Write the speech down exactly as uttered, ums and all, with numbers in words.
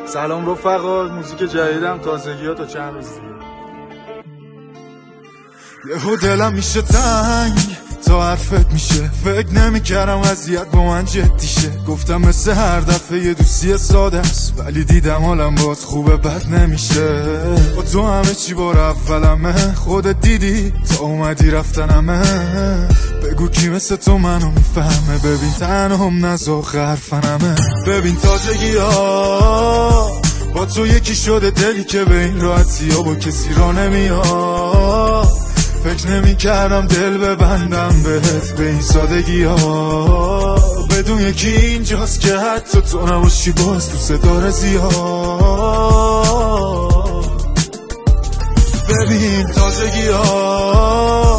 سلام رفقا، موزیک جدیدم تازگی ها تا چند روز دیگه. یهو دلم میشه تنگ تا حرفت میشه، فکر نمیکردم وضعیت با من جدی شه. گفتم مثل هر دفعه یه دوستی ساده است، ولی دیدم حالم باز خوبه بد نمیشه. با تو همه چی بار اولمه، خودت دیدی تا اومدی رفتنمه. بگو کی مثل تو منو میفهمه، ببین تنهم نزا حرفنمه. ببین تازگی ها با تو یکی شده، دلی که به این راحتی ها با کسی را نمیاد. فکر نمی کردم دل ببندم بهت به این سادگی ها، بدون یکی اینجاست که حتی تو نباشی باز تو صدا زیاد. ببین تازگی ها